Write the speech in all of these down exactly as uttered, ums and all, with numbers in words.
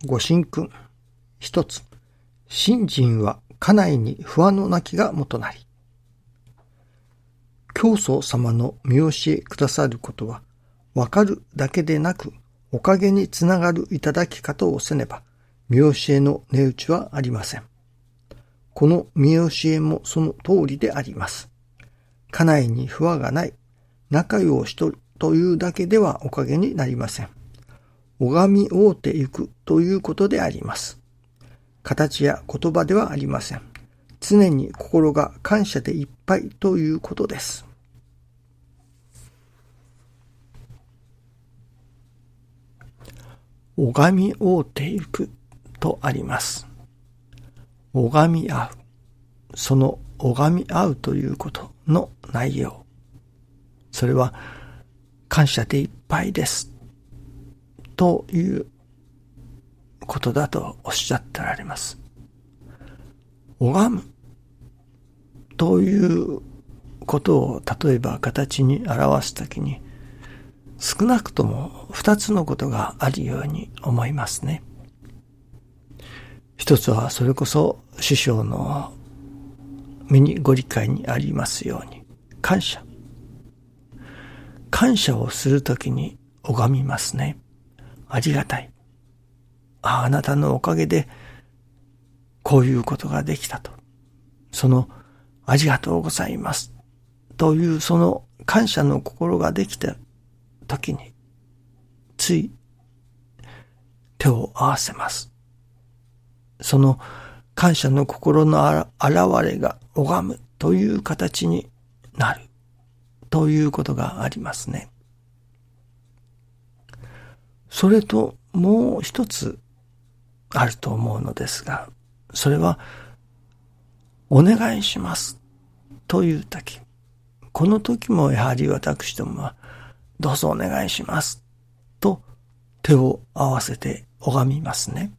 ご神君。一つ。信心は家内に不安のなきがもとなり。教祖様の見教えくださることは、わかるだけでなく、おかげにつながるいただき方をせねば、見教えの値打ちはありません。この見教えもその通りであります。家内に不和がない、仲良しとるというだけではおかげになりません。拝み合うてゆくということであります。形や言葉ではありません。常に心が感謝でいっぱいということです。拝み合うてゆくとあります。拝み合う。その拝み合うということの内容。それは感謝でいっぱいです。ということだとおっしゃってられます。拝むということを例えば形に表すときに少なくとも二つのことがあるように思いますね。一つはそれこそ師匠の身にご理解にありますように感謝。感謝をするときに拝みますね。ありがたい。あ、あなたのおかげでこういうことができたと。そのありがとうございますというその感謝の心ができたときについ手を合わせます。その感謝の心の現れが拝むという形になるということがありますね。それともう一つあると思うのですが、それはお願いしますという時、この時もやはり私どもはどうぞお願いしますと手を合わせて拝みますね。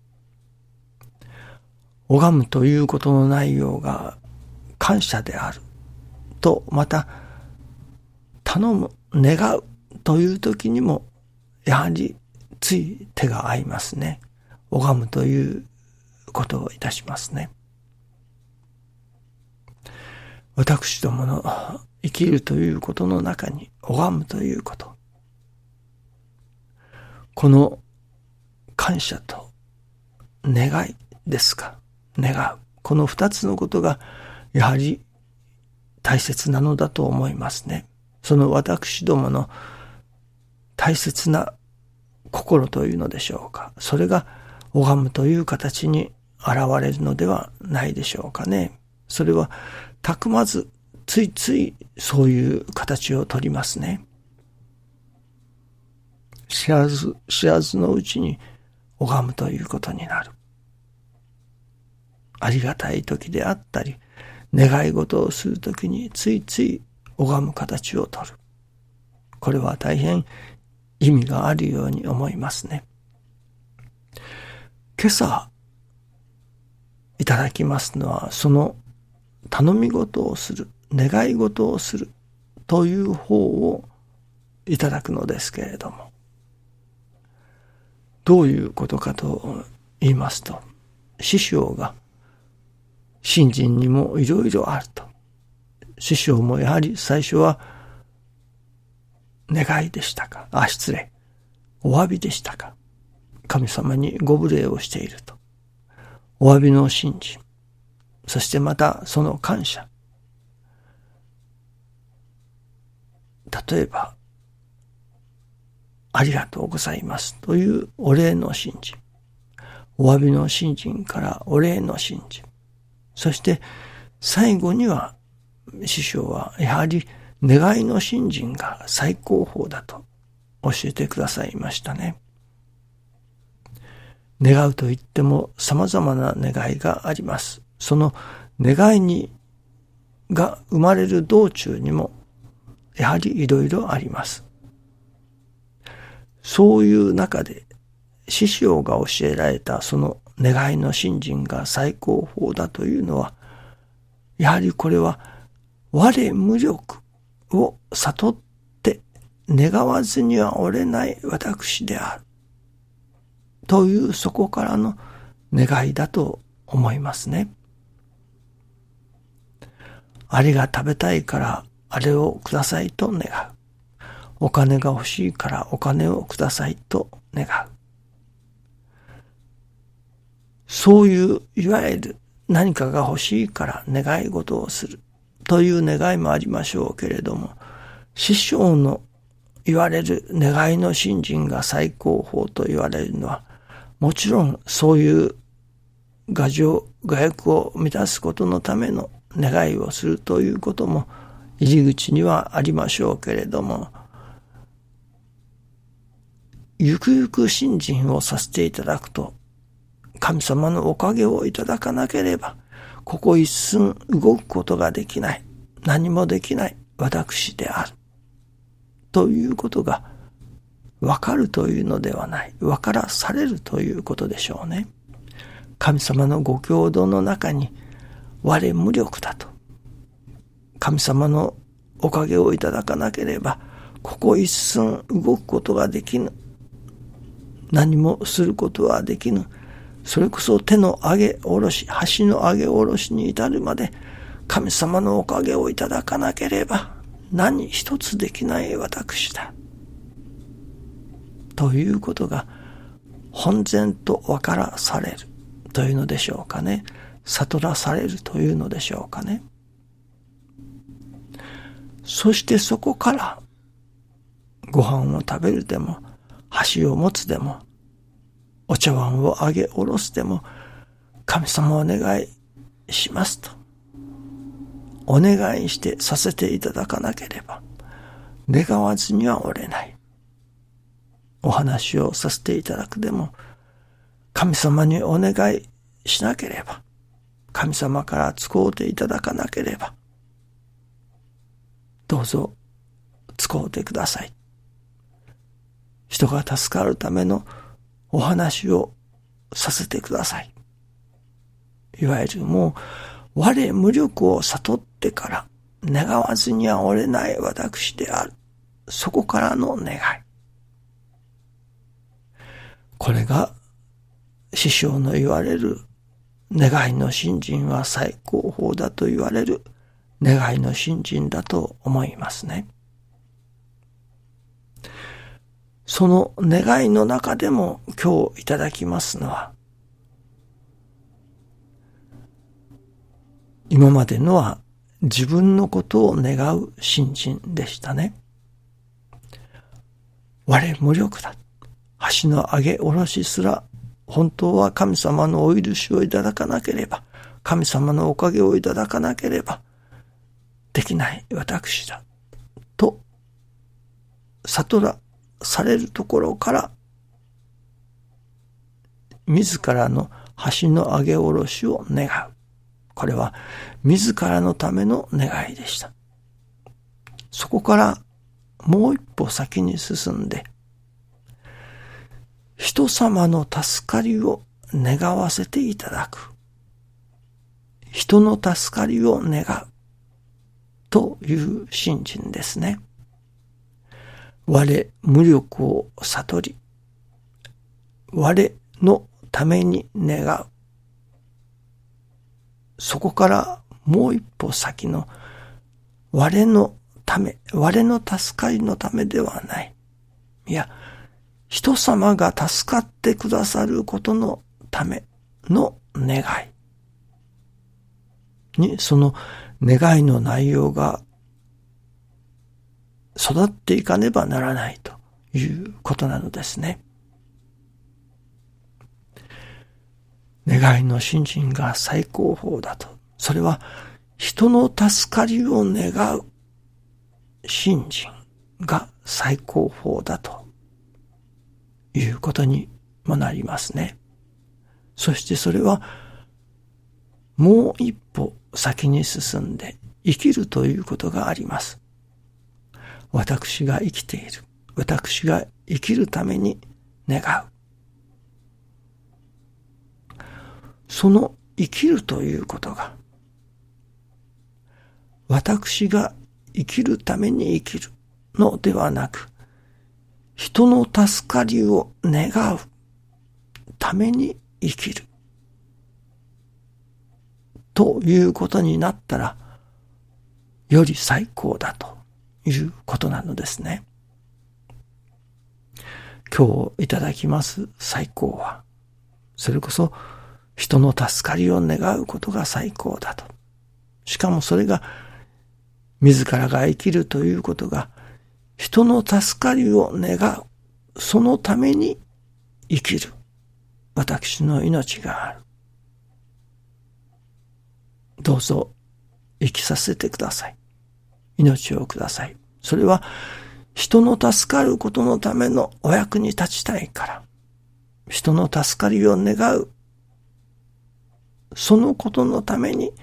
拝むということの内容が感謝であると、また頼む、願うという時にもやはりつい手が合いますね。拝むということをいたしますね。私どもの生きるということの中に拝むということ。この感謝と願いですか。願う。この二つのことがやはり大切なのだと思いますね。その私どもの大切な心というのでしょうか。それが拝むという形に現れるのではないでしょうかね。それはたくまずついついそういう形をとりますね。知らず知らずのうちに拝むということになる。ありがたい時であったり、願い事をするときについつい拝む形をとる。これは大変意味があるように思いますね。今朝いただきますのは、その頼み事をする、願い事をするという方をいただくのですけれども、どういうことかと言いますと、師匠が信心にもいろいろあると。師匠もやはり最初は願いでしたか。あ、失礼。お詫びでしたか。神様にご無礼をしていると。お詫びの信心。そしてまたその感謝。例えば、ありがとうございますというお礼の信心。お詫びの信心からお礼の信心。そして最後には師匠はやはり願いの信心が最高峰だと教えてくださいましたね。願うといっても様々な願いがあります。その願いにが生まれる道中にもやはりいろいろあります。そういう中で師匠が教えられたその願いの信心が最高峰だというのは、やはりこれは我無力を悟って願わずにはおれない私であるというそこからの願いだと思いますね。あれが食べたいからあれをくださいと願う。お金が欲しいからお金をくださいと願う。そういういわゆる何かが欲しいから願い事をするという願いもありましょうけれども、師匠の言われる願いの信心が最高峰と言われるのは、もちろんそういう我情我欲を満たすことのための願いをするということも入り口にはありましょうけれども、ゆくゆく信心をさせていただくと、神様のおかげをいただかなければ、ここ一寸動くことができない、何もできない私である。ということがわかるというのではない、わからされるということでしょうね。神様のご教導の中に、我無力だと。神様のおかげをいただかなければ、ここ一寸動くことができぬ。何もすることはできぬ。それこそ手の上げ下ろし、橋の上げ下ろしに至るまで、神様のおかげをいただかなければ、何一つできない私だ。ということが、本然と分からされるというのでしょうかね。悟らされるというのでしょうかね。そしてそこから、ご飯を食べるでも、箸を持つでも、お茶碗を上げ下ろすでも、神様お願いしますと、お願いしてさせていただかなければ、願わずにはおれない。お話をさせていただくでも、神様にお願いしなければ、神様から使うていただかなければ、どうぞ使うてください。人が助かるためのお話をさせてください。いわゆるもう我無力を悟ってから願わずにはおれない私である。そこからの願い。これが師匠の言われる願いの信心は最高峰だと言われる願いの信心だと思いますね。その願いの中でも今日いただきますのは、今までのは自分のことを願う信心でしたね。我無力だ。橋の上げ下ろしすら本当は神様のお許しをいただかなければ、神様のおかげをいただかなければできない私だと悟らされるところから自らの橋の上げ下ろしを願う。これは自らのための願いでした。そこからもう一歩先に進んで、人様の助かりを願わせていただく。人の助かりを願うという信心ですね。我無力を悟り、我のために願う。そこからもう一歩先の我のため、我の助かりのためではない。いや、人様が助かってくださることのための願いに、その願いの内容が育っていかねばならないということなのですね。願いの信心が最高峰だと。それは人の助かりを願う信心が最高峰だということにもなりますね。そしてそれはもう一歩先に進んで生きるということがあります。私が生きている。私が生きるために願う。その生きるということが、私が生きるために生きるのではなく、人の助かりを願うために生きる。ということになったら、より最高だということなのですね。今日いただきます最高は、それこそ人の助かりを願うことが最高だと。しかもそれが自らが生きるということが人の助かりを願う。そのために生きる。私の命がある。どうぞ生きさせてください。命をください。それは人の助かることのためのお役に立ちたいから。人の助かりを願う。そのことのために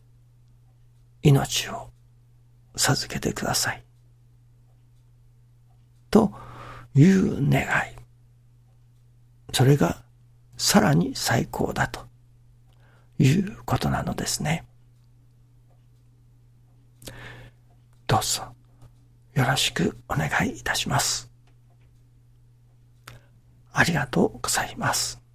命を授けてください。という願い。それがさらに最高だということなのですね。どうぞよろしくお願いいたします。ありがとうございます。